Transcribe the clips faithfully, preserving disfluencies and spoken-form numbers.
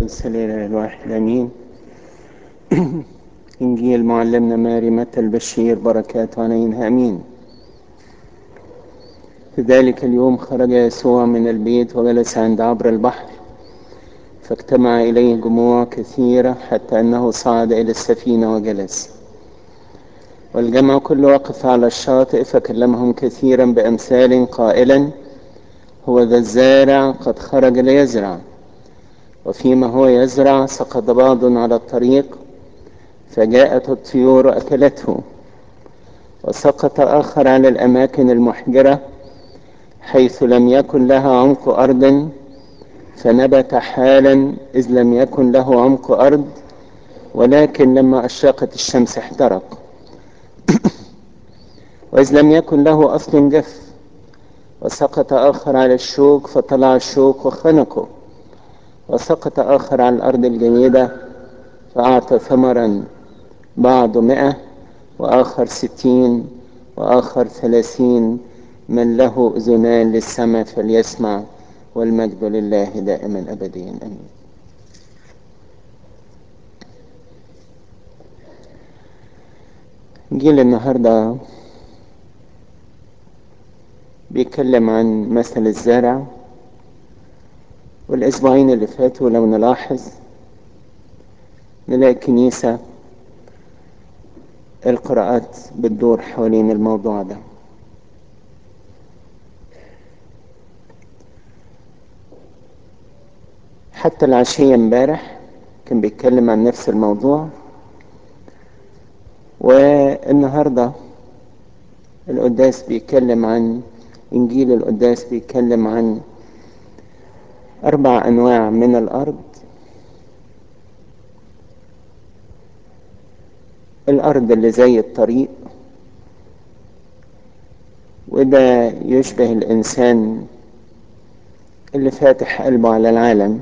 السليلة الواحد أمين. إنجيل معلمنا ماري متى البشير بركات علينا أمين. في ذلك اليوم خرج يسوع من البيت وجلس عند عبر البحر، فاجتمع إليه جموع كثيرة حتى أنه صعد إلى السفينة وجلس، والجمع كله وقف على الشاطئ، فكلمهم كثيرا بأمثال قائلا: هو ذا الزارع قد خرج ليزرع، وفيما هو يزرع سقط بعض على الطريق، فجاءت الطيور أكلته، وسقط آخر على الأماكن المحجرة حيث لم يكن لها عمق أرض، فنبت حالا إذ لم يكن له عمق أرض، ولكن لما أشرقت الشمس احترق، وإذ لم يكن له أصل جف. وسقط آخر على الشوك فطلع الشوك وخنقه، وسقط آخر على الأرض الجيدة فأعطى ثمرا، بعض مئة وآخر ستين وآخر ثلاثين. من له أذنان للسمع فليسمع، والمجد لله دائما أبديا آمين. جيل النهاردة بيتكلم عن مثل الزارع، والأسبوعين اللي فاتوا لو نلاحظ نلاقي الكنيسة القراءات بتدور حوالين الموضوع ده. حتى العشية امبارح كان بيتكلم عن نفس الموضوع، والنهاردة القداس بيتكلم عن إنجيل القداس بيتكلم عن أربع أنواع من الأرض. الأرض اللي زي الطريق، وده يشبه الإنسان اللي فاتح قلبه على العالم،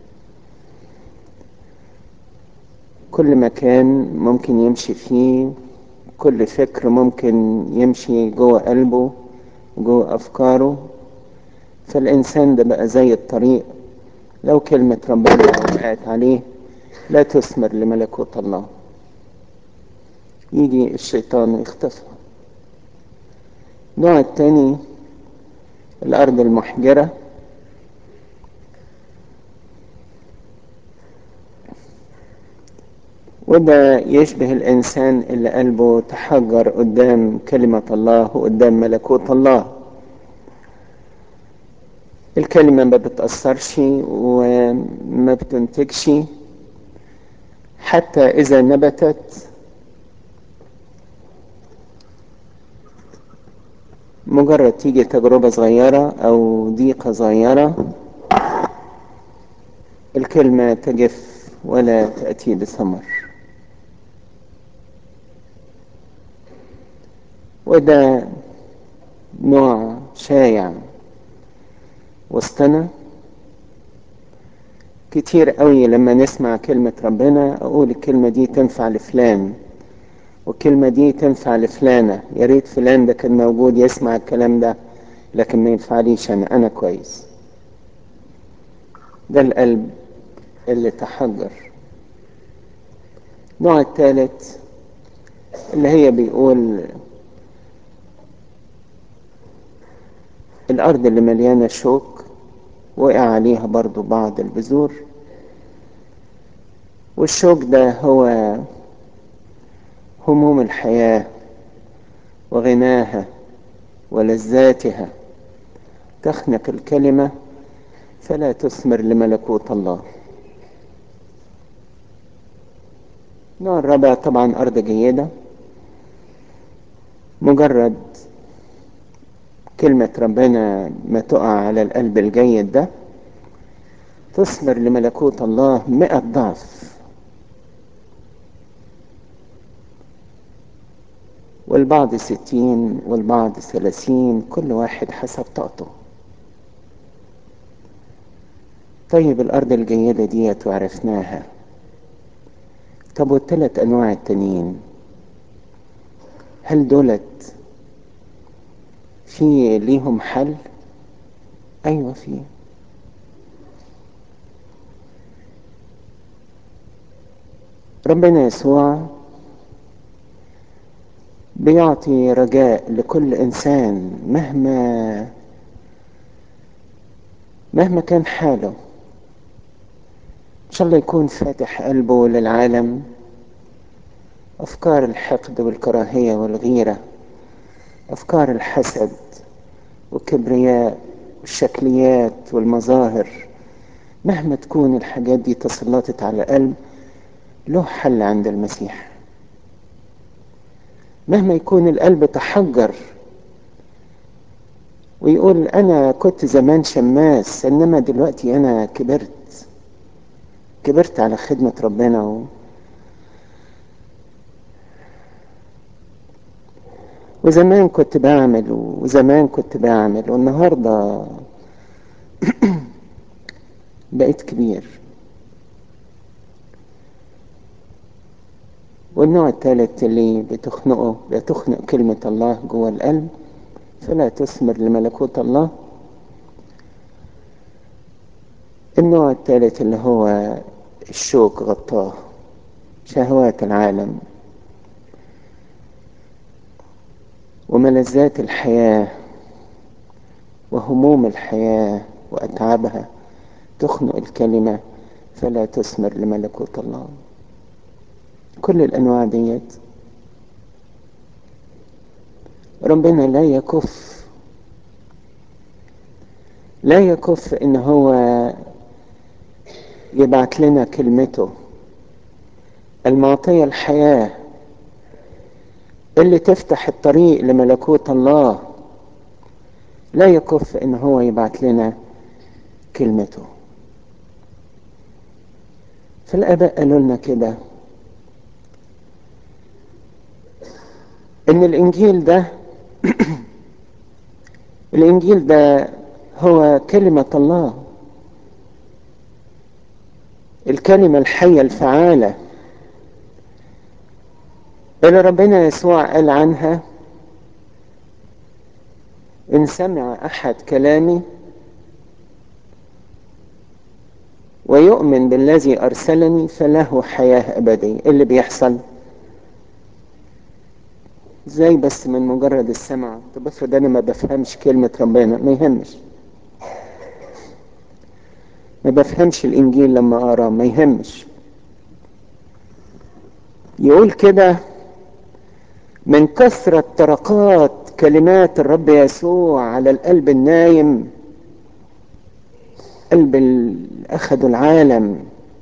كل مكان ممكن يمشي فيه، كل فكر ممكن يمشي جوه قلبه جوه أفكاره. فالإنسان ده بقى زي الطريق، لو كلمة ربنا وقعت عليه لا تثمر لملكوت الله، يجي الشيطان ويختفي. النوع التاني الأرض المحجرة، وده يشبه الإنسان اللي قلبه تحجر قدام كلمة الله وقدام ملكوت الله. الكلمة ما بتأثرش وما بتنتجش، حتى إذا نبتت مجرد تيجي تجربة صغيرة أو ضيقة صغيرة الكلمة تجف ولا تأتي بثمر. وده نوع شائع وسطنا كتير قوي. لما نسمع كلمة ربنا أقول الكلمة دي تنفع لفلان، والكلمة دي تنفع لفلانة، يا ريت فلان ده كان موجود يسمع الكلام ده، لكن ما ينفعليش أنا أنا كويس. ده القلب اللي تحجر. النوع الثالث اللي هي بيقول الأرض اللي مليانة شوك، وقع عليها برضو بعض البذور، والشوك ده هو هموم الحياة وغناها ولذاتها، تخنق الكلمة فلا تثمر لملكوت الله. النوع الرابع طبعا أرض جيدة، مجرد كلمة ربنا ما تقع على القلب الجيد ده تثمر لملكوت الله مئة ضعف، والبعض ستين والبعض ثلاثين، كل واحد حسب طاقته. طيب الأرض الجيدة دي وعرفناها، طب والثلاث أنواع التانيين هل دولت في ليهم حل؟ أيوة في. ربنا يسوع بيعطي رجاء لكل انسان مهما مهما كان حاله. ان شاء الله يكون فاتح قلبه للعالم، افكار الحقد والكراهية والغيرة، افكار الحسد والكبرياء والشكليات والمظاهر، مهما تكون الحاجات دي تسلطت على القلب له حل عند المسيح. مهما يكون القلب تحجر ويقول انا كنت زمان شماس انما دلوقتي انا كبرت كبرت على خدمة ربنا و... وزمان كنت بعمل وزمان كنت بعمل والنهاردة بقيت كبير. والنوع الثالث اللي بتخنقه بتخنق كلمة الله جوه القلب فلا تثمر لملكوت الله. النوع الثالث اللي هو الشوك غطاه، شهوات العالم وملذات الحياة وهموم الحياة وأتعابها تخنق الكلمة فلا تثمر لملكوت الله. كل الأنواع ديت ربنا لا يكف لا يكف إن هو يبعت لنا كلمته المعطية الحياة اللي تفتح الطريق لملكوت الله. لا يكف إن هو يبعت لنا كلمته. فالآباء قالوا لنا كده إن الإنجيل ده الإنجيل ده هو كلمة الله، الكلمة الحية الفعالة اللي ربنا يسوع قال عنها إن سمع أحد كلامي ويؤمن بالذي أرسلني فله حياة أبدية. اللي بيحصل زي بس من مجرد السمع. طب افرض أنا ما بفهمش كلمة ربنا، ما يهمش، ما بفهمش الإنجيل لما أقرأ، ما يهمش. يقول كده من كثرة طرقات كلمات الرب يسوع على القلب النايم، قلب اللي أخذوا العالم،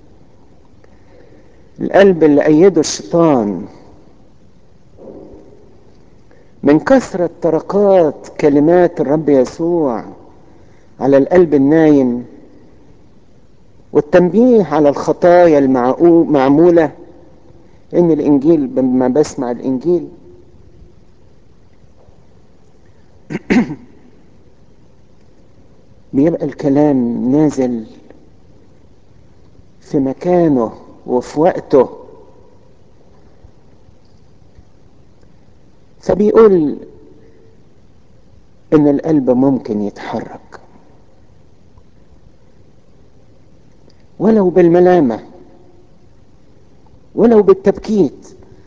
القلب اللي أيده الشيطان، من كثرة طرقات كلمات الرب يسوع على القلب النايم والتنبيه على الخطايا المعمولة. إن الإنجيل لما بسمع الإنجيل بيبقى الكلام نازل في مكانه وفي وقته. فبيقول إن القلب ممكن يتحرك ولو بالملامة ولو بالتبكيت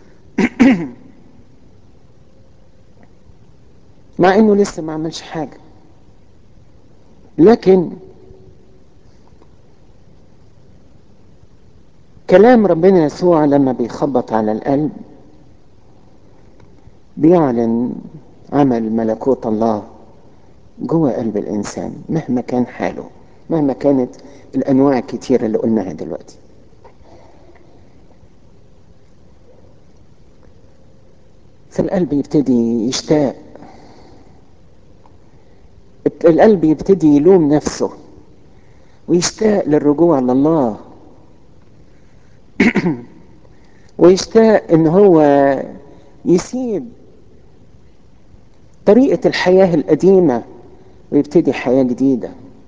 مع إنه لسه ما عملش حاجة، لكن كلام ربنا يسوع لما بيخبط على القلب بيعلن عمل ملكوت الله جوه قلب الإنسان مهما كان حاله، مهما كانت الأنواع الكتيرة اللي قلناها دلوقتي. فالقلب يبتدي يشتاق، القلب يبتدي يلوم نفسه ويشتاق للرجوع لله ويشتاق ان هو يسيب طريقة الحياة القديمة ويبتدي حياة جديدة.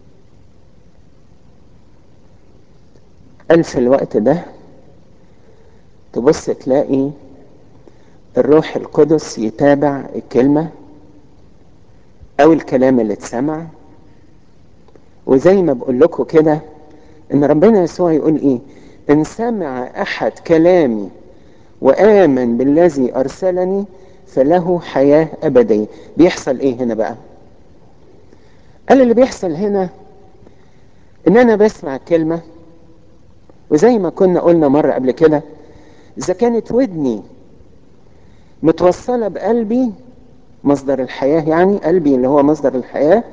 قال في الوقت ده تبص تلاقي الروح القدس يتابع الكلمة او الكلام اللي اتسمع. وزي ما بقول لكم كده ان ربنا يسوع يقول ايه إن سمع أحد كلامي وآمن بالذي أرسلني فله حياة أبدية. بيحصل إيه هنا بقى؟ قال اللي بيحصل هنا إن أنا بسمع كلمة، وزي ما كنا قلنا مرة قبل كده، إذا كانت ودني متوصلة بقلبي مصدر الحياة، يعني قلبي اللي هو مصدر الحياة،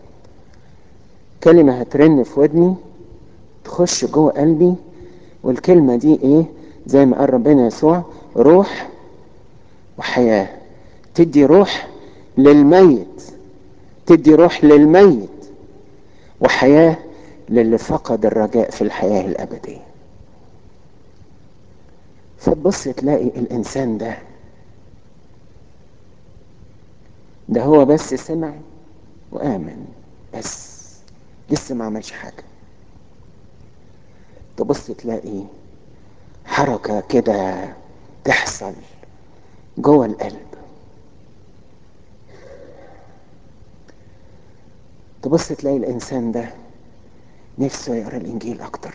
كلمة هترن في ودني تخش جوه قلبي، والكلمة دي ايه؟ زي ما قال ربنا يسوع: روح وحياة. تدي روح للميت، تدي روح للميت وحياة للي فقد الرجاء في الحياة الأبدية. فتبص تلاقي الإنسان ده ده هو بس سمع وآمن، بس لسه ما عملش حاجة. تبص تلاقي حركة كده تحصل جوه القلب. تبص تلاقي الإنسان ده نفسه يقرأ الإنجيل أكتر،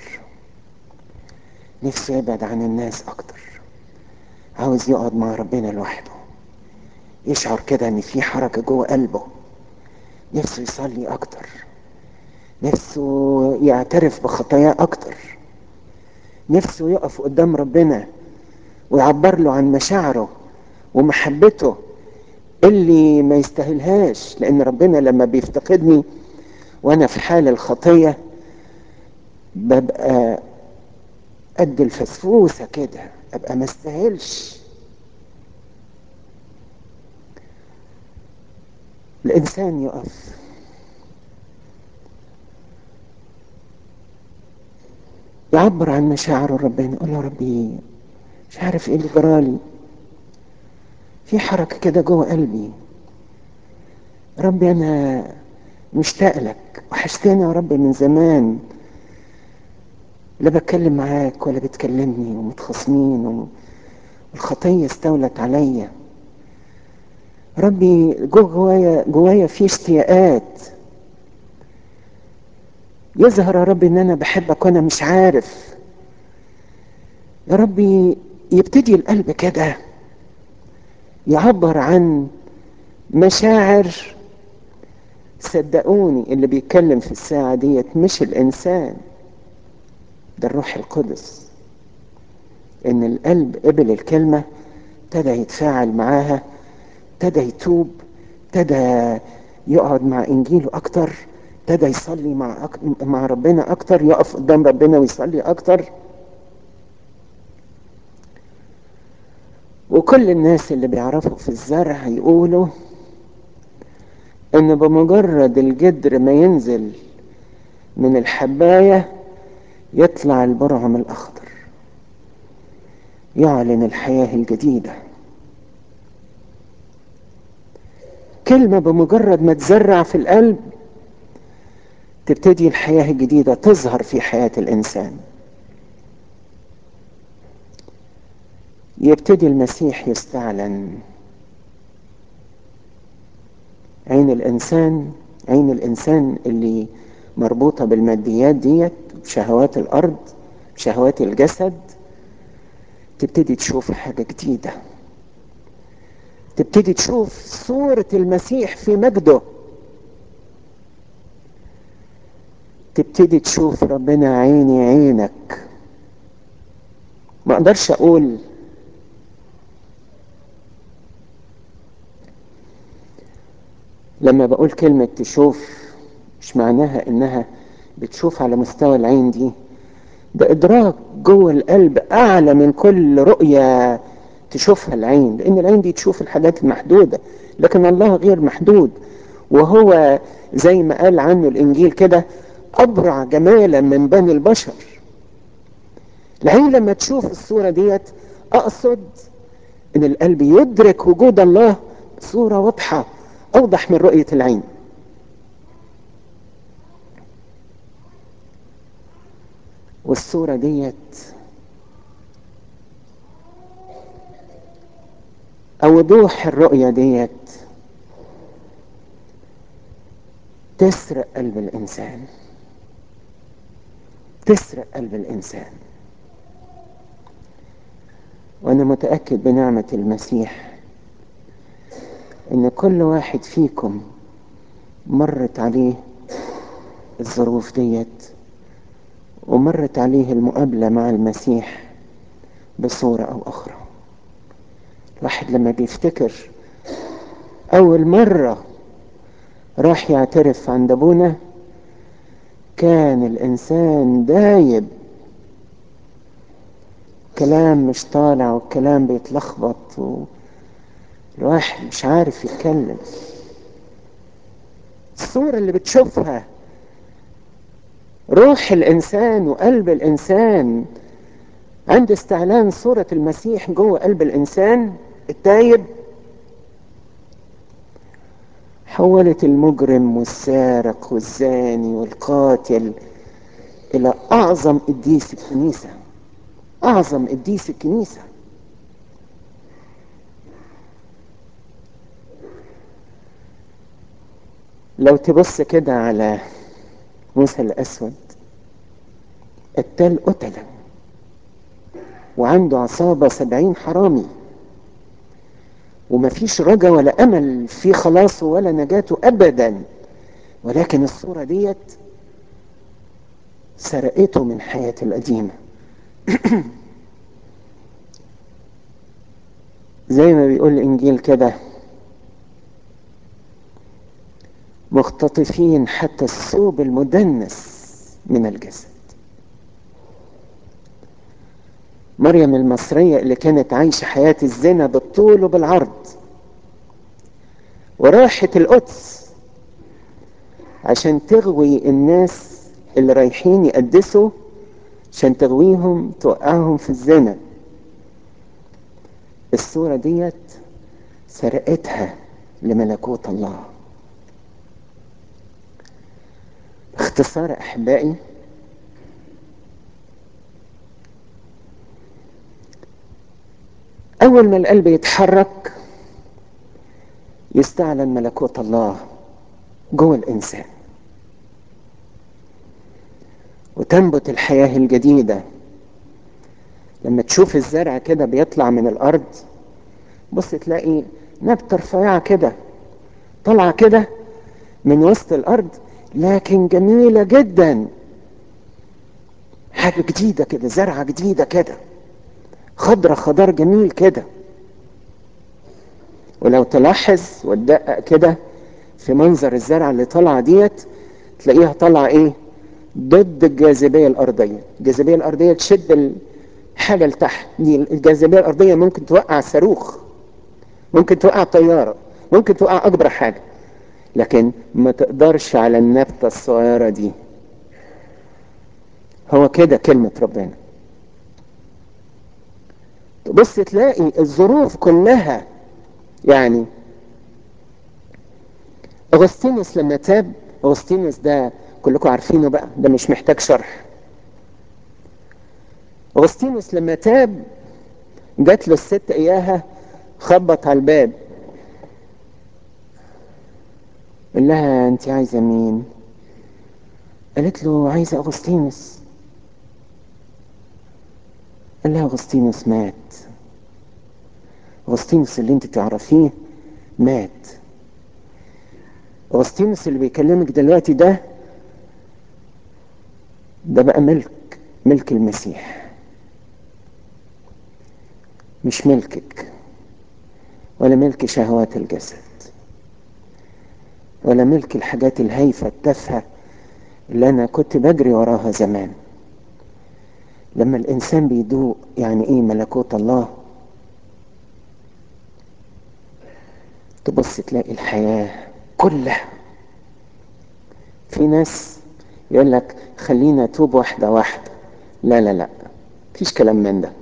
نفسه يبعد عن الناس أكتر، عاوز يقعد مع ربنا لوحده، يشعر كده إن في حركة جوه قلبه، نفسه يصلي أكتر، نفسه يعترف بخطاياه أكتر، نفسه يقف قدام ربنا ويعبر له عن مشاعره ومحبته اللي ما يستاهلهاش. لأن ربنا لما بيفتقدني وأنا في حال الخطية ببقى قد الفسفوسة كده، أبقى ما استاهلش. الإنسان يقف يعبر عن مشاعره ربنا، يقول له: ربي مش عارف ايه اللي جرالي، في حركة كده جوه قلبي، ربي انا مشتاق لك، وحشتني يا رب من زمان، لا بتكلم معاك ولا بتكلمني، ومتخاصمين والخطية استولت عليا. ربي جوه جوايا جوايا في اشتياقات، يظهر يا ربي ان انا بحبك وانا مش عارف. يا ربي يبتدي القلب كده يعبر عن مشاعر. صدقوني اللي بيتكلم في الساعة ديت مش الإنسان، ده الروح القدس. إن القلب قبل الكلمة، ابتدى يتفاعل معاها، ابتدى يتوب، ابتدى يقعد مع إنجيله أكتر، ابتدى يصلي مع أك... مع ربنا أكتر، يقف قدام ربنا ويصلي أكتر. وكل الناس اللي بيعرفوا في الزرع يقولوا إن بمجرد الجدر ما ينزل من الحباية يطلع البرعم الأخضر، يعلن الحياة الجديدة. كلمة بمجرد ما تزرع في القلب تبتدي الحياة الجديدة تظهر في حياة الإنسان. يبتدي المسيح يستعلن. عين الإنسان عين الإنسان اللي مربوطة بالماديات ديت، بشهوات الأرض، بشهوات الجسد، تبتدي تشوف حاجة جديدة، تبتدي تشوف صورة المسيح في مجده، تبتدي تشوف ربنا عيني عينك. ما اقدرش اقول لما بقول كلمة تشوف مش معناها انها بتشوف على مستوى العين دي، ده ادراك جوه القلب اعلى من كل رؤية تشوفها العين، لان العين دي تشوف الحاجات المحدودة، لكن الله غير محدود. وهو زي ما قال عنه الانجيل كده: ابرع جمالا من بني البشر. العين لما تشوف الصورة ديت، اقصد ان القلب يدرك وجود الله بصورة واضحة اوضح من رؤية العين. والصورة ديت او وضوح الرؤية ديت تسرق قلب الانسان، تسرق قلب الانسان. وانا متأكد بنعمة المسيح ان كل واحد فيكم مرت عليه الظروف ديت، ومرت عليه المقابلة مع المسيح بصورة او اخرى. الواحد لما بيفتكر اول مرة راح يعترف عند ابونا، كان الانسان دايب، كلام مش طالع والكلام بيتلخبط والواحد مش عارف يتكلم. الصورة اللي بتشوفها روح الانسان وقلب الانسان عند استعلان صورة المسيح جوه قلب الانسان التايب، حولت المجرم والسارق والزاني والقاتل الى اعظم قديس الكنيسة، اعظم قديس الكنيسة. لو تبص كده على موسى الاسود، قتال قتلة وعنده عصابة سبعين حرامي، ومفيش رجا ولا امل في خلاصه ولا نجاته ابدا، ولكن الصورة ديت سرقته من حياته القديمة. زي ما بيقول الانجيل كده، مختطفين حتى الثوب المدنس من الجسد. مريم المصرية اللي كانت عايشة حياة الزنا بالطول وبالعرض، وراحت القدس عشان تغوي الناس اللي رايحين يقدسوا، عشان تغويهم توقعهم في الزنا. الصورة ديت سرقتها لملكوت الله. باختصار احبائي، اول ما القلب يتحرك يستعلن ملكوت الله جوه الانسان، وتنبت الحياة الجديدة. لما تشوف الزرع كده بيطلع من الارض، بص تلاقي نبتة رفيعة كده طالعة كده من وسط الارض، لكن جميلة جدا، حاجة جديدة كده، زرعة جديدة كده، خضرة خضار جميل كده. ولو تلاحظ وتدقق كده في منظر الزرعة اللي طالعة ديت، تلاقيها طالعة ايه؟ ضد الجاذبية الارضية. الجاذبية الارضية تشد الحاجة لتحت، دي الجاذبية الارضية ممكن توقع صاروخ، ممكن توقع طيارة، ممكن توقع اكبر حاجة، لكن ما تقدرش على النبتة الصغيرة دي. هو كده كلمة ربنا. تبص تلاقي الظروف كلها، يعني اغسطينوس لما تاب، اغسطينوس ده كلكم عارفينه بقى، ده مش محتاج شرح. اغسطينوس لما تاب جات له الست اياها، خبط على الباب، قال لها انت عايزه مين؟ قالت له عايزه اغسطينوس. قال لها اغسطينوس مات، اغسطينوس اللي انت تعرفيه مات، اغسطينوس اللي بيكلمك دلوقتي ده ده بقى ملك ملك المسيح، مش ملكك، ولا ملك شهوات الجسد، ولا ملك الحاجات الهايفة التافهة اللي انا كنت بجري وراها زمان. لما الانسان بيدوق يعني ايه ملكوت الله، تبص تلاقي الحياة كلها. في ناس يقول لك خلينا توب واحدة واحدة، لا لا لا، مفيش كلام من ده.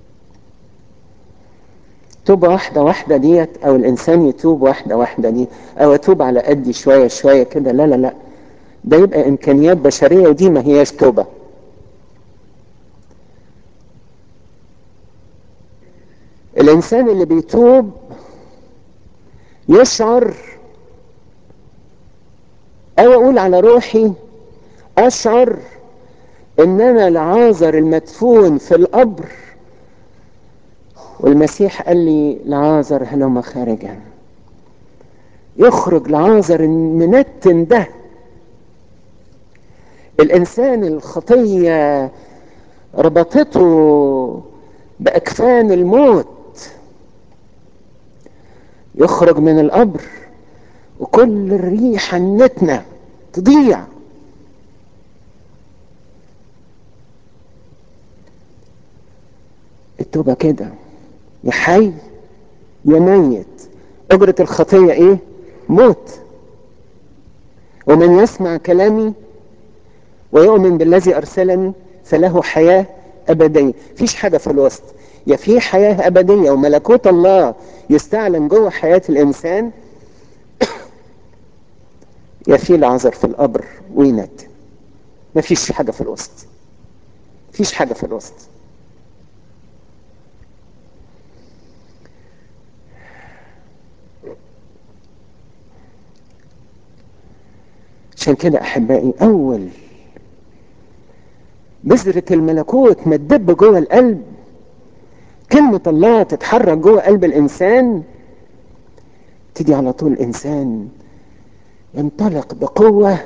توب واحدة واحدة ديت، او الانسان يتوب واحدة واحدة دي، او اتوب على قدي شوية شوية كده، لا لا لا، ده يبقى امكانيات بشرية، ودي ما هياش توبة. الانسان اللي بيتوب يشعر، او اقول على روحي اشعر ان انا العازر المدفون في القبر والمسيح قال لي لعازر هلم خارجا. يخرج لعازر المنتن ده، الانسان الخطية ربطته باكفان الموت، يخرج من القبر وكل الريحة النتنة تضيع. التوبة كده، يا حي يا ميت. أجرة الخطية ايه؟ موت. ومن يسمع كلامي ويؤمن بالذي أرسلني فله حياة أبدية. فيش حاجة في الوسط، يا في حياة أبدية وملكوت الله يستعلن جوه حياة الإنسان، يا في العذر في القبر وينت. مفيش حاجة في الوسط، مفيش حاجة في الوسط. عشان كده أحبائي، أول بذرة الملكوت ما تدب جوه القلب، كلمة الله تتحرك جوه قلب الإنسان، تدي على طول الإنسان ينطلق بقوة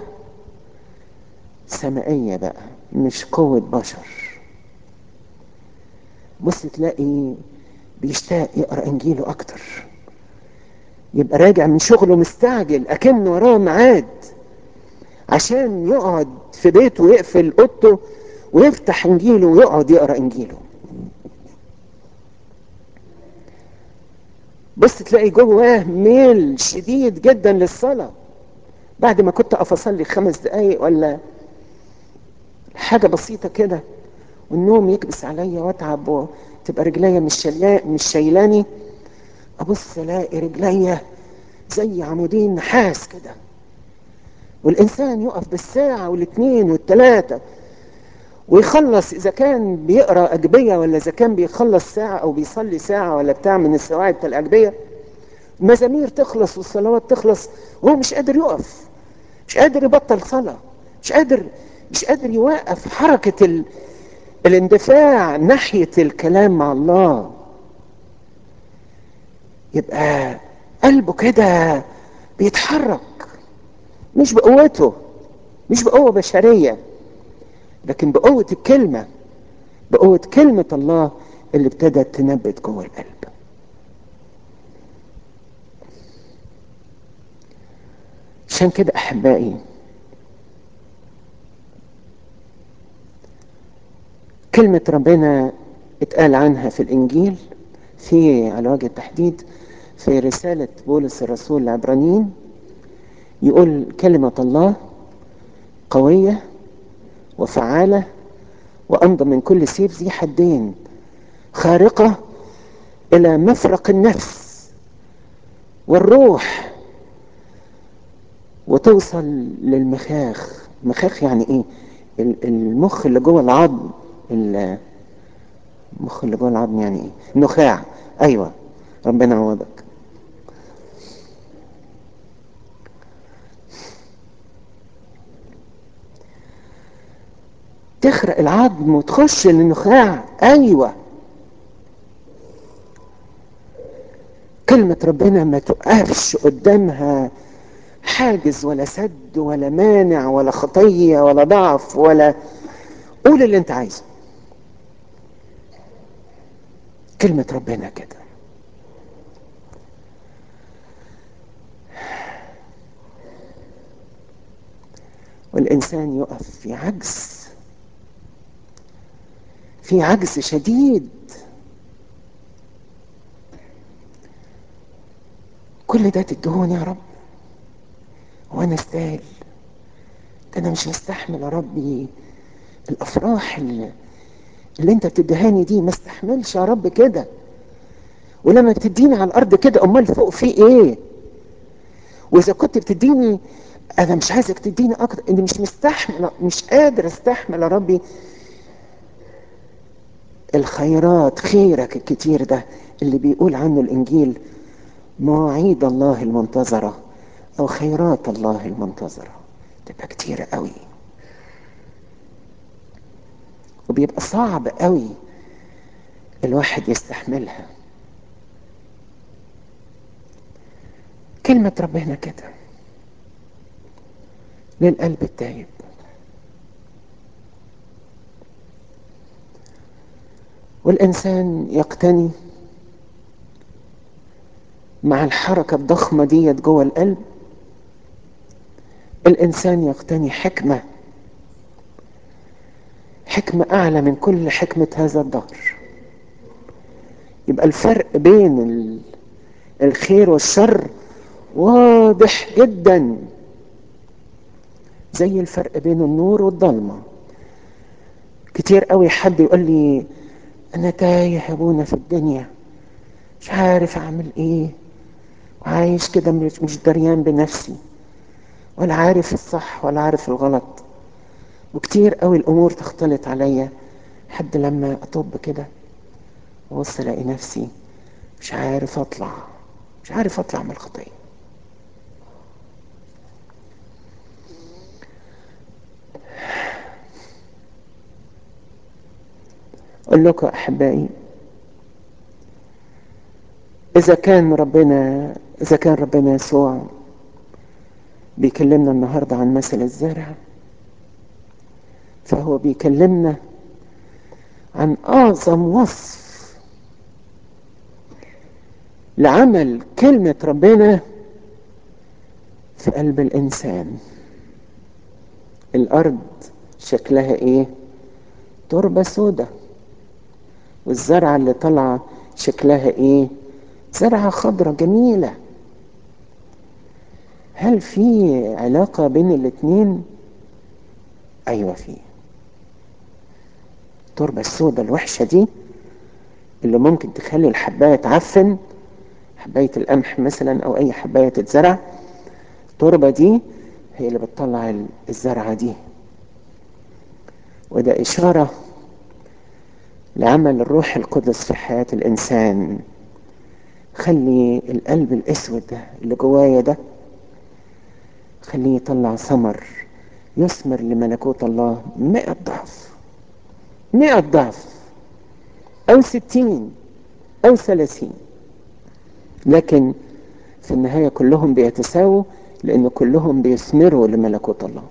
سمائية بقى، مش قوة بشر. بص تلاقي بيشتاق يقرأ إنجيله أكتر، يبقى راجع من شغله مستعجل أكن وراه ميعاد عشان يقعد في بيته ويقفل أوضته ويفتح إنجيله ويقعد يقرأ إنجيله. بص تلاقي جواه ميل شديد جدا للصلاة، بعد ما كنت أقف أصلي خمس دقايق ولا حاجة بسيطة كده والنوم يكبس عليا واتعب وتبقى رجليا مش شيلا مش شايلاني، ابص الاقي رجليا زي عمودين نحاس كده. والانسان يقف بالساعة والاثنين والثلاثة ويخلص، اذا كان بيقرأ اجبية ولا اذا كان بيخلص ساعة او بيصلي ساعة ولا بتاع من السواعي بتاع الاجبية، المزامير تخلص والصلوات تخلص وهو مش قادر يقف، مش قادر يبطل صلاة، مش قادر مش قادر يوقف حركة ال... الاندفاع ناحية الكلام مع الله. يبقى قلبه كده بيتحرك، مش بقوته، مش بقوة بشرية، لكن بقوة الكلمة، بقوة كلمة الله اللي ابتدت تنبت جوه القلب. عشان كده أحبائي، كلمة ربنا اتقال عنها في الإنجيل، في على وجه التحديد في رسالة بولس الرسول للعبرانيين، يقول كلمة الله قوية وفعالة وأمضى من كل سيف ذي حدين، خارقة إلى مفرق النفس والروح، وتوصل للمخاخ. مخاخ يعني إيه؟ المخ اللي جوه العظم. المخ اللي جوه العظم يعني إيه؟ النخاع. أيوة، ربنا يعوضك. تخرق العظم وتخش للنخاع. أيوة، كلمة ربنا ما تقفش قدامها حاجز ولا سد ولا مانع ولا خطية ولا ضعف، ولا قول اللي انت عايزه. كلمة ربنا كده. والإنسان يقف في عجز، في عجز شديد. كل ده تدهوني يا رب وانا استاهل؟ ده انا مش مستحمل يا ربي الافراح اللي, اللي انت بتدهاني دي، ما استحملش يا رب كده. ولما بتديني على الارض كده، امال فوق في ايه؟ واذا كنت بتديني، انا مش عايزك تديني اكتر، اني مش مستحمل، مش قادر استحمل يا ربي الخيرات، خيرك الكتير ده اللي بيقول عنه الانجيل مواعيد الله المنتظرة او خيرات الله المنتظرة، تبقى كتيرة قوي وبيبقى صعب قوي الواحد يستحملها. كلمة ربنا كده للقلب التايب. والإنسان يقتني مع الحركة الضخمة ديت جوه القلب، الإنسان يقتني حكمة، حكمة أعلى من كل حكمة هذا الدهر. يبقى الفرق بين الخير والشر واضح جدا، زي الفرق بين النور والضلمة. كتير قوي حد يقول لي أنا تايه يا أبونا في الدنيا، مش عارف أعمل إيه، وعايش كده مش مش دريان بنفسي، ولا عارف الصح ولا عارف الغلط، وكتير قوي الأمور تختلط عليا، حد لما أطب كده وبص ألاقي نفسي مش عارف أطلع، مش عارف أطلع من الخطية. أقول لكم أحبائي، إذا كان ربنا إذا كان ربنا يسوع بيكلمنا النهاردة عن مثل الزارع، فهو بيكلمنا عن أعظم وصف لعمل كلمة ربنا في قلب الإنسان. الأرض شكلها إيه؟ تربة سودة. والزرعة اللي طالعة شكلها إيه؟ زرعة خضرة جميلة. هل في علاقة بين الاتنين؟ أيوة في. التربة السودة الوحشة دي اللي ممكن تخلي الحباية تعفن، حباية القمح مثلا أو أي حباية تتزرع، التربة دي هي اللي بتطلع الزرعة دي. وده إشارة لعمل الروح القدس في حياة الإنسان. خلي القلب الأسود ده اللي جوايا ده، خليه يطلع ثمر يثمر لملكوت الله مئة ضعف، مئة ضعف، أو ستين، أو ثلاثين. لكن في النهاية كلهم بيتساووا، لأن كلهم بيثمروا لملكوت الله،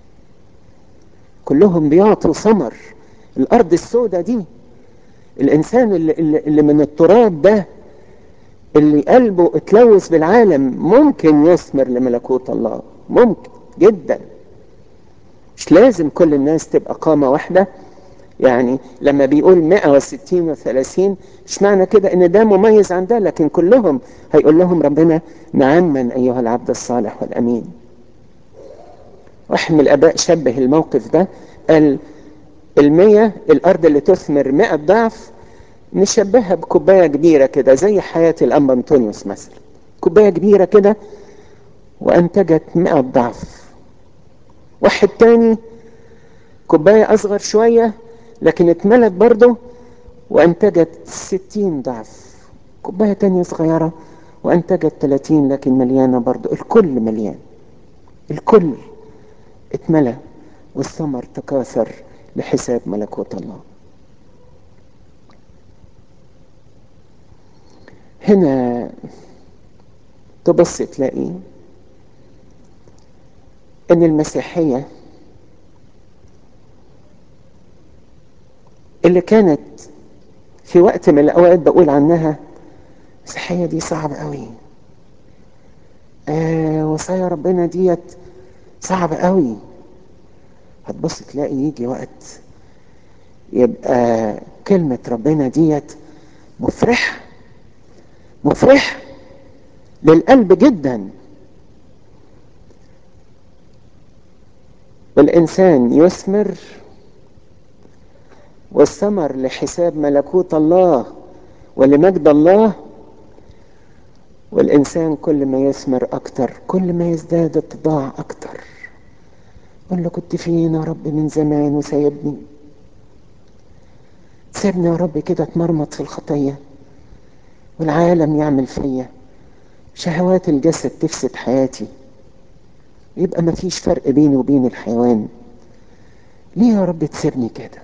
كلهم بيعطوا ثمر. الأرض السوداء دي، الإنسان اللي, اللي من التراب ده، اللي قلبه اتلوث بالعالم، ممكن يثمر لملكوت الله، ممكن جدا. مش لازم كل الناس تبقى قامة واحدة. يعني لما بيقول مئة وستين وثلاثين، مش معنى كده ان ده مميز عن ده، لكن كلهم هيقول لهم ربنا نعما ايها العبد الصالح والامين. واحد من الاباء شبه الموقف ده، قال المية، الارض اللي تثمر مئة ضعف، نشبهها بكوباية كبيرة كده، زي حياة الانبا انطونيوس مثلا، كوباية كبيرة كده وانتجت مئة ضعف. واحد تاني كوباية اصغر شوية لكن اتملت برضه وانتجت ستين ضعف. كوباية تانية صغيرة وانتجت ثلاثين لكن مليانة برضه، الكل مليان، الكل اتملى، والثمر تكاثر لحساب ملكوت الله. هنا تبص تلاقي ان المسيحية اللي كانت في وقت من الاوقات بقول عنها المسيحية دي صعبة قوي، آه وصايا ربنا ديت صعبة قوي، هتبص تلاقي يجي وقت يبقى كلمة ربنا ديت مفرحة، مفرحة للقلب جدا. والإنسان يثمر، والثمر لحساب ملكوت الله ولمجد الله. والإنسان كل ما يثمر أكتر كل ما يزداد اتضاع أكتر. قل له كنت فين يا رب من زمان وسايبني، سيبني يا رب كده اتمرمط في الخطية والعالم يعمل فيا، شهوات الجسد تفسد حياتي، يبقى مفيش فرق بيني وبين الحيوان. ليه يا رب تسيبني كده؟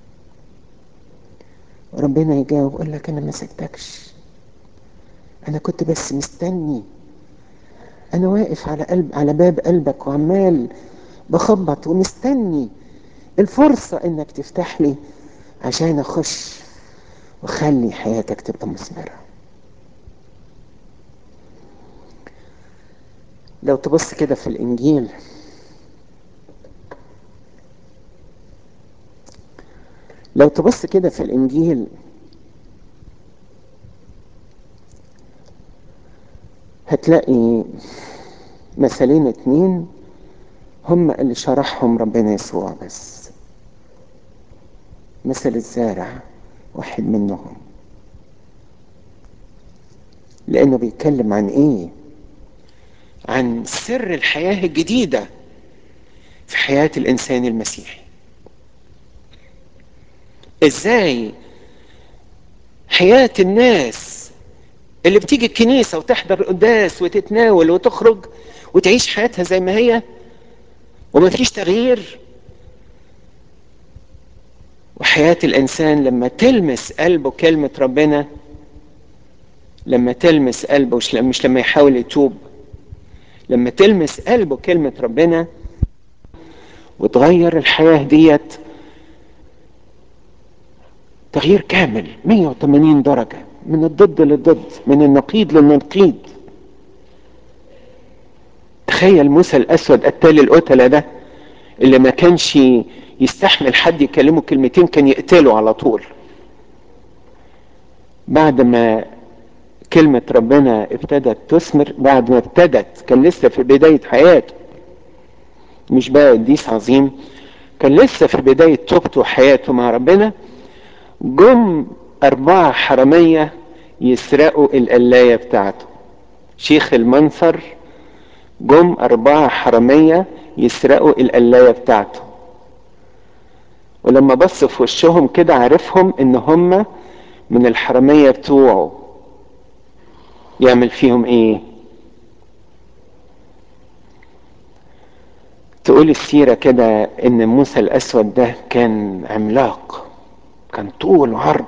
ربنا يجاوب يقول لك انا ما سبتكش، انا كنت بس مستني انا واقف على قلب على باب قلبك وعمال بخبط ومستني الفرصة انك تفتح لي عشان اخش وخلي حياتك تبقى مثمرة. لو تبص كده في الانجيل لو تبص كده في الانجيل هتلاقي مثلين اتنين هم اللي شرحهم ربنا يسوع بس. مثل الزارع واحد منهم، لانه بيتكلم عن ايه؟ عن سر الحياة الجديدة في حياة الانسان المسيحي. ازاي حياة الناس اللي بتيجي الكنيسة وتحضر القداس وتتناول وتخرج وتعيش حياتها زي ما هي ومفيش تغيير، وحياة الانسان لما تلمس قلبه كلمة ربنا، لما تلمس قلبه مش لما يحاول يتوب، لما تلمس قلبه كلمة ربنا وتغير الحياة ديت تغيير كامل مية وتمانين درجة، من الضد للضد، من النقيض للنقيض. تخيل موسى الأسود قتال القتلة ده اللي ما كانش يستحمل حد يكلمه كلمتين كان يقتله على طول. بعد ما كلمة ربنا ابتدت تثمر، بعد ما ابتدت، كان لسه في بداية حياته، مش بقى قديس عظيم، كان لسه في بداية توبته وحياته مع ربنا. جم أربعة حرامية يسرقوا القلاية بتاعته، شيخ المنصر. جم أربعة حرامية يسرقوا القلاية بتاعته، ولما بص في وشهم كده عرفهم إن هم من الحرامية بتوعه. يعمل فيهم إيه؟ تقول السيرة كده إن موسى الأسود ده كان عملاق، كان طول وعرض.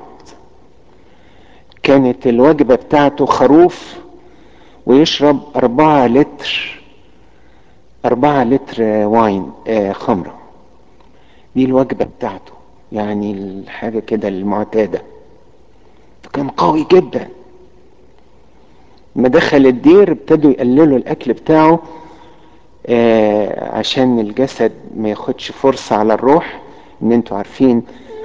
كانت الوجبة بتاعته خروف ويشرب أربعة لتر أربعة لتر واين، آه خمرة. دي الوجبة بتاعته، يعني الحاجة كده المعتادة. فكان قوي جدا. ما دخل الدير ابتدوا يقللوا الأكل بتاعه آه عشان الجسد ما ياخدش فرصة على الروح. ان انتوا عارفين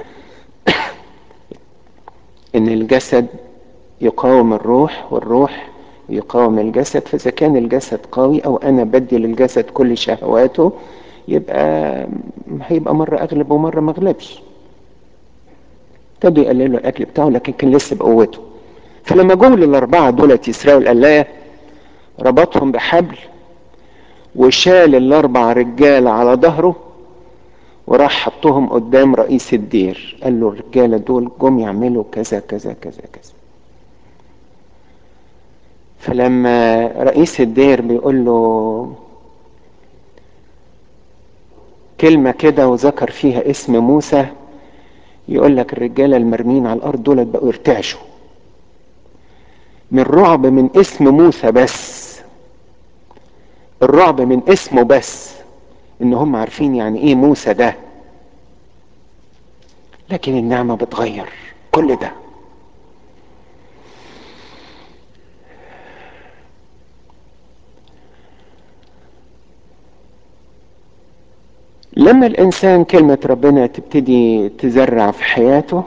ان الجسد يقاوم الروح والروح يقاوم الجسد، فاذا كان الجسد قوي او انا بدي للجسد كل شهواته يبقى هيبقى مرة اغلب ومرة ما اغلبش. ابتدوا يقللوا الاكل بتاعه لكن كان لسه بقوته. فلما جم للاربعة دولت يسرقوا القلاية ربطهم بحبل وشال الاربع رجال على ظهره وراح حطهم قدام رئيس الدير. قال له الرجالة دول جم يعملوا كذا كذا كذا كذا. فلما رئيس الدير بيقول له كلمة كده وذكر فيها اسم موسى، يقول لك الرجالة المرمين على الارض دولت بقوا يرتعشوا من رعب من اسم موسى. بس الرعب من اسمه بس، ان هم عارفين يعني ايه موسى ده. لكن النعمة بتغير كل ده. لما الانسان كلمة ربنا تبتدي تزرع في حياته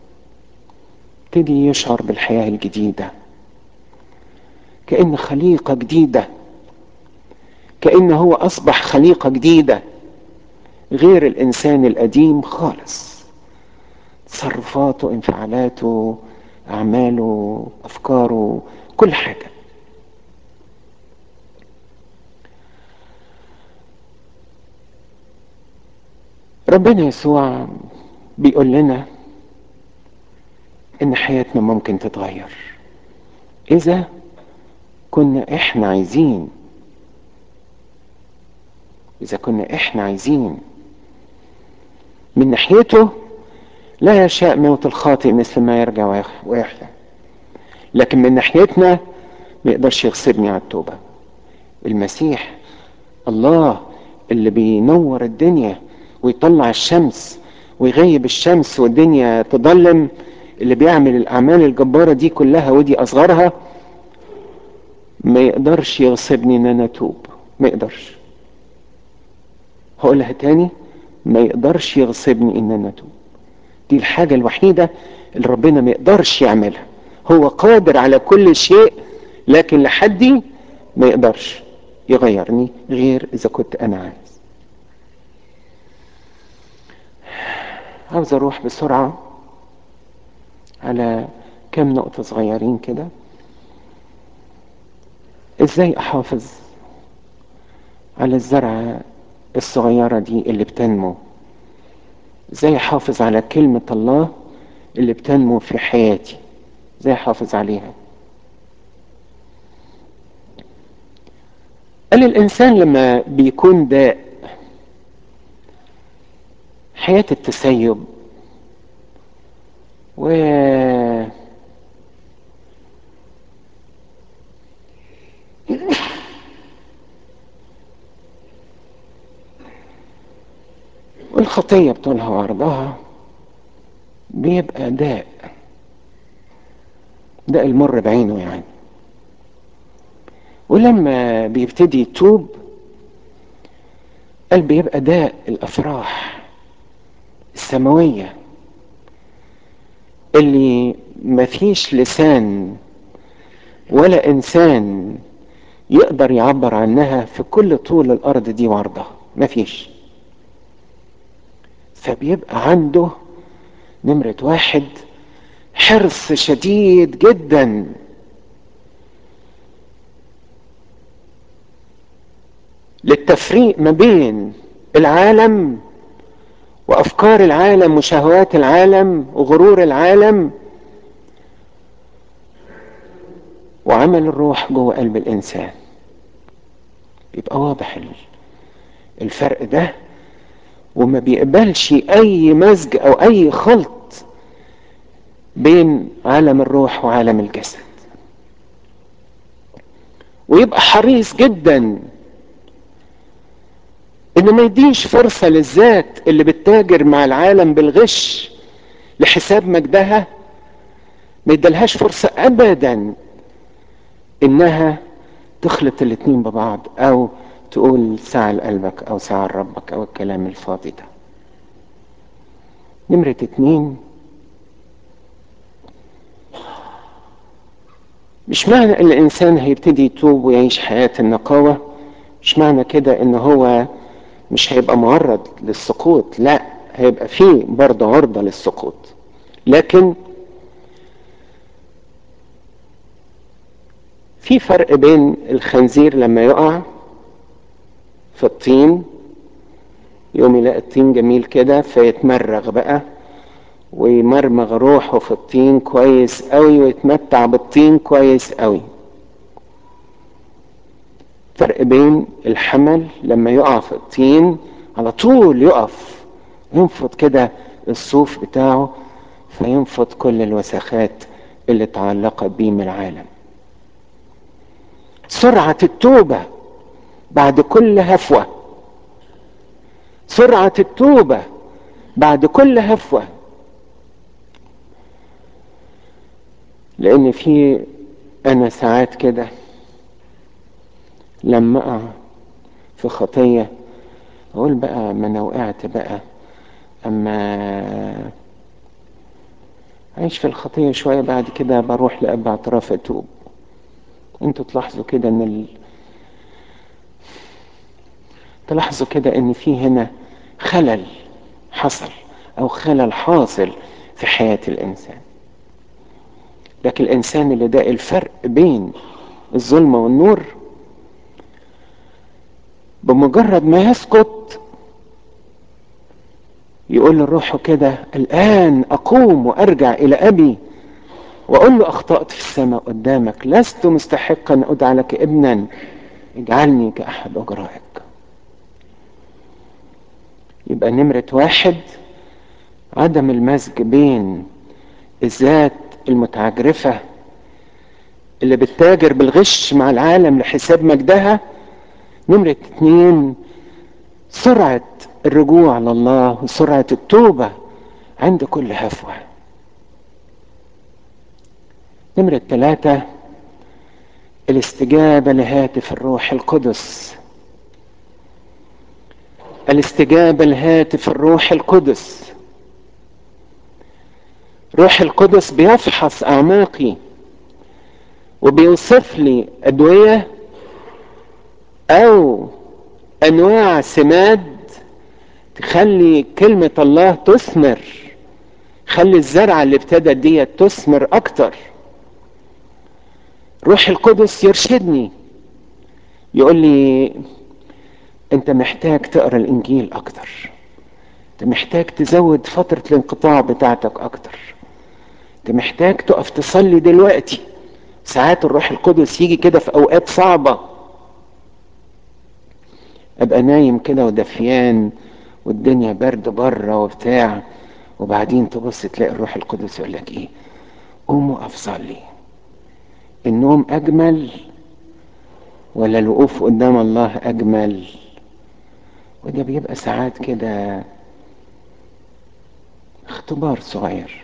يبتدي يشعر بالحياة الجديدة، كأن خليقة جديدة، كأن هو أصبح خليقة جديدة غير الإنسان القديم خالص. تصرفاته، انفعالاته، أعماله، أفكاره، كل حاجة. ربنا يسوع بيقول لنا إن حياتنا ممكن تتغير إذا كنا إحنا عايزين إذا كنا إحنا عايزين. من ناحيته لا يشاء موت الخاطئ مثل ما يرجع ويحيا، لكن من ناحيتنا ما يقدرش يغصبني على التوبة. المسيح الله اللي بينور الدنيا ويطلع الشمس ويغيب الشمس والدنيا تضلم، اللي بيعمل الأعمال الجبارة دي كلها ودي أصغرها، ما يقدرش يغصبني ان انا اتوب. ما يقدرش. هقولها تاني، ما يقدرش يغصبني ان انا اتوب. دي الحاجة الوحيدة اللي ربنا ما يقدرش يعملها. هو قادر على كل شيء، لكن لحدي ما يقدرش يغيرني غير اذا كنت انا عايز. عاوز اروح بسرعة على كم نقطة صغيرين كده. ازاي احافظ على الزرعة الصغيرة دي اللي بتنمو؟ ازاي احافظ على كلمة الله اللي بتنمو في حياتي؟ ازاي احافظ عليها؟ قال الانسان لما بيكون داء حياة التسيب و والخطية بطولها وعرضها، بيبقى داء، داء المر بعينه يعني. ولما بيبتدي يتوب، قال بيبقى داء الافراح السماوية اللي مفيش لسان ولا انسان يقدر يعبر عنها في كل طول الارض دي وعرضها، مفيش. فبيبقى عنده نمرة واحد حرص شديد جدا للتفريق ما بين العالم وافكار العالم وشهوات العالم وغرور العالم وعمل الروح جوه قلب الانسان. يبقى واضح الفرق ده، وما بيقبلش اي مزج او اي خلط بين عالم الروح وعالم الجسد. ويبقى حريص جدا انه ما يديش فرصة للذات اللي بتتاجر مع العالم بالغش لحساب مجدها، ما يدلهاش فرصة ابدا انها تخلط الاتنين ببعض، او تقول ساعة لقلبك او ساعة لربك او الكلام الفاضي ده. نمرة اتنين، مش معنى ان الانسان هيبتدي يتوب ويعيش حياة النقاوة مش معنى كده ان هو مش هيبقى معرض للسقوط، لا، هيبقى فيه برضه عرضة للسقوط. لكن في فرق بين الخنزير لما يقع في الطين، يوم يلاقي الطين جميل كده فيتمرغ بقى ويمرمغ روحه في الطين كويس قوي ويتمتع بالطين كويس قوي. فرق بين الحمل لما يقع في الطين على طول يقف ينفض كده الصوف بتاعه، فينفض كل الوسخات اللي تعلقت بيه من العالم. سرعة التوبة بعد كل هفوة، سرعة التوبة بعد كل هفوة. لان في انا ساعات كده لما اقع في خطية اقول بقى ما انا وقعت بقى، اما عايش في الخطية شوية بعد كده بروح لأب اعتراف اتوب. انتوا تلاحظوا كده ان ال... تلاحظوا كده ان في هنا خلل حصل او خلل حاصل في حياة الانسان. لكن الانسان اللي ده الفرق بين الظلمة والنور، بمجرد ما يسقط يقول للروح كده الآن أقوم وأرجع إلى أبي وأقول له أخطأت في السماء قدامك، لست مستحقا أدعى لك ابنا، اجعلني كأحد أجرائك. يبقى نمرة واحد عدم المزج بين الذات المتعجرفة اللي بتتاجر بالغش مع العالم لحساب مجدها نمرة اتنين، سرعة الرجوع لله وسرعة التوبة عند كل هفوة. نمرة ثلاثة، الاستجابة لهاتف الروح القدس. الاستجابة لهاتف الروح القدس. روح القدس بيفحص أعماقي وبيوصف لي أدوية أو أنواع سماد تخلي كلمة الله تثمر، خلي الزرعة اللي ابتدت دي تثمر أكتر. روح القدس يرشدني، يقول لي أنت محتاج تقرأ الإنجيل أكتر، أنت محتاج تزود فترة الانقطاع بتاعتك أكتر، أنت محتاج تقف تصلي دلوقتي. ساعات الروح القدس يجي كده في أوقات صعبة، أبقى نايم كده ودفيان والدنيا برد بره وبتاع، وبعدين تبص تلاقي الروح القدس يقول لك إيه؟ قوم وقف صلي. النوم أجمل ولا الوقوف قدام الله أجمل؟ وده بيبقى ساعات كده اختبار صغير.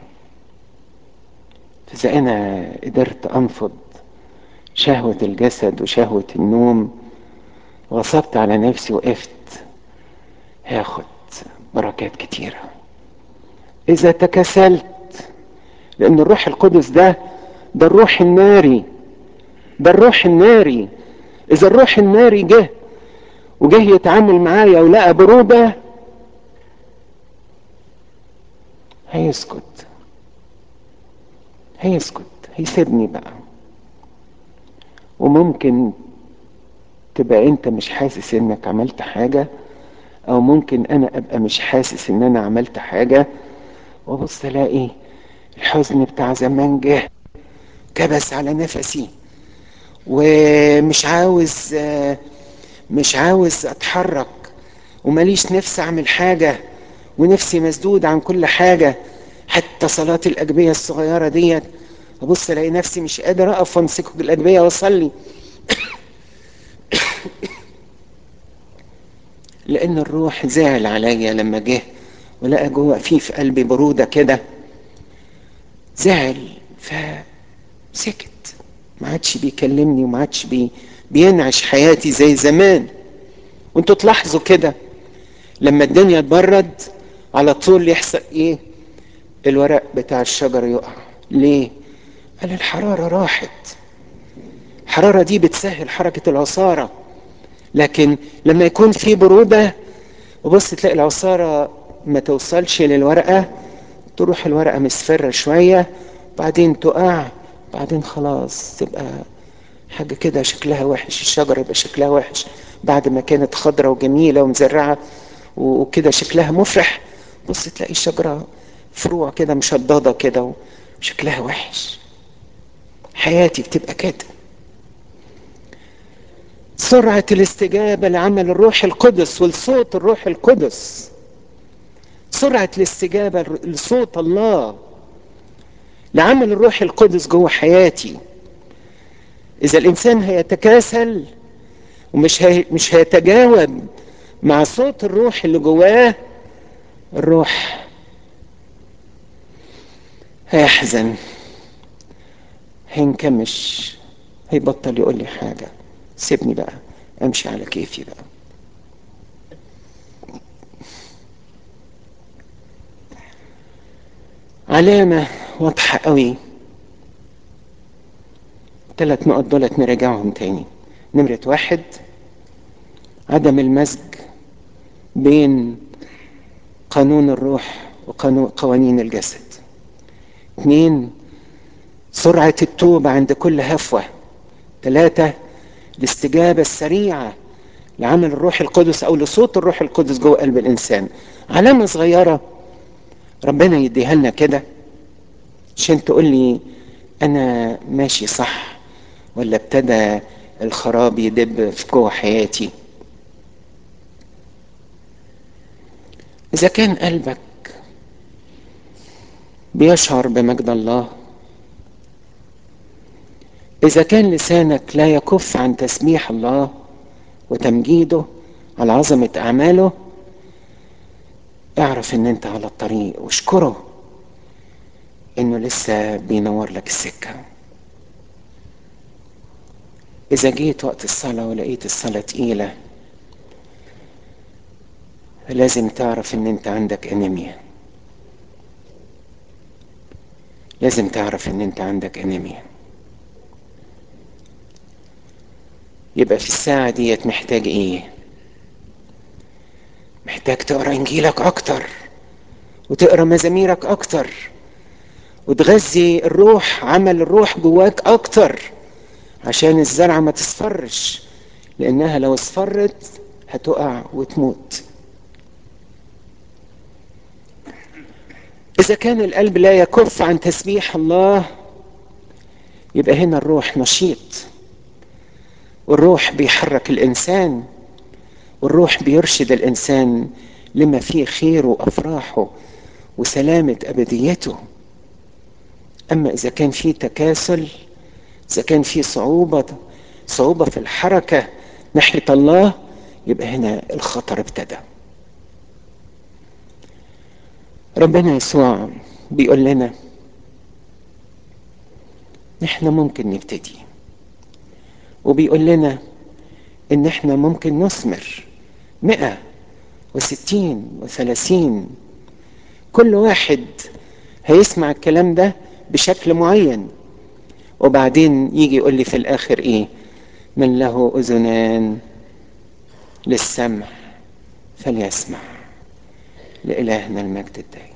فإذا أنا قدرت أنفض شهوة الجسد وشهوة النوم، غصبت على نفسي وقفت، هاخد بركات كتيرة. إذا تكسلت، لأن الروح القدس ده ده الروح الناري، ده الروح الناري. إذا الروح الناري جه وجه يتعامل معايا ولقى برودة، هيسكت هيسكت هيسيبني بقى. وممكن تبقى انت مش حاسس انك عملت حاجة، او ممكن انا ابقى مش حاسس ان انا عملت حاجة، وابص الاقي الحزن بتاع زمان جه كبس على نفسي، ومش عاوز مش عاوز اتحرك، ومليش نفس اعمل حاجة، ونفسي مسدود عن كل حاجة، حتى صلاة الأجبية الصغيرة ديت ابص الاقي نفسي مش قادر اقف وامسك الأجبية واصلي، لان الروح زعل عليا لما جه ولقى جوه فيه في قلبي برودة كده، زعل فسكت، ما عادش بيكلمني وما عادش بي بينعش حياتي زي زمان. وانتوا تلاحظوا كده لما الدنيا تبرد على طول يحصل ايه؟ الورق بتاع الشجر يقع. ليه؟ قال الحرارة راحت. الحرارة دي بتسهل حركة العصارة، لكن لما يكون في برودة وبص تلاقي العصارة ما توصلش للورقة، تروح الورقة مصفرة شوية، بعدين تقع، بعدين خلاص تبقى حاجة كده شكلها وحش. الشجرة يبقى شكلها وحش بعد ما كانت خضرة وجميلة ومزرعة وكده شكلها مفرح، بص تلاقي الشجرة فروع كده مشددة كده وشكلها وحش. حياتي بتبقى كده. سرعة الاستجابة لعمل الروح القدس ولصوت الروح القدس، سرعة الاستجابة لصوت الله، لعمل الروح القدس جوه حياتي. إذا الإنسان هيتكاسل ومش هي مش هيتجاوب مع صوت الروح اللي جواه، الروح هيحزن، هينكمش، هيبطل يقول لي حاجة، سيبني بقى امشي على كيفي بقى. علامة واضحة قوي، ثلاث نقط دولت نراجعهم تاني. نمرة واحد، عدم المزج بين قانون الروح وقانون قوانين الجسد. اثنين، سرعة التوبة عند كل هفوة. ثلاثة، الاستجابة السريعة لعمل الروح القدس او لصوت الروح القدس جوه قلب الانسان. علامة صغيرة ربنا يديها لنا كده عشان تقول لي انا ماشي صح ولا ابتدى الخراب يدب في جوه حياتي. اذا كان قلبك بيشعر بمجد الله، اذا كان لسانك لا يكف عن تسبيح الله، وتمجيده على عظمة أعماله، اعرف ان انت على الطريق، واشكره انه لسه بينور لك السكة. اذا جيت وقت الصلاة ولقيت الصلاة تقيلة، لازم تعرف ان انت عندك انيميا. لازم تعرف ان انت عندك انيميا. يبقى في الساعة ديت محتاج ايه؟ محتاج تقرأ انجيلك اكتر، وتقرأ مزاميرك اكتر، وتغذي الروح، عمل الروح جواك اكتر، عشان الزرعة ما تصفرش، لانها لو اصفرت هتقع وتموت. اذا كان القلب لا يكف عن تسبيح الله، يبقى هنا الروح نشيط، والروح بيحرك الانسان، والروح بيرشد الانسان لما فيه خيره وافراحه وسلامة ابديته. اما اذا كان فيه تكاسل، اذا كان فيه صعوبة صعوبة في الحركة ناحية الله، يبقى هنا الخطر ابتدى. ربنا يسوع بيقول لنا احنا ممكن نبتدي، وبيقول لنا ان احنا ممكن نثمر مئة وستين وثلاثين. كل واحد هيسمع الكلام ده بشكل معين، وبعدين يجي يقول لي في الاخر ايه؟ من له اذنان للسمع فليسمع. لإلهنا المجد الدائم.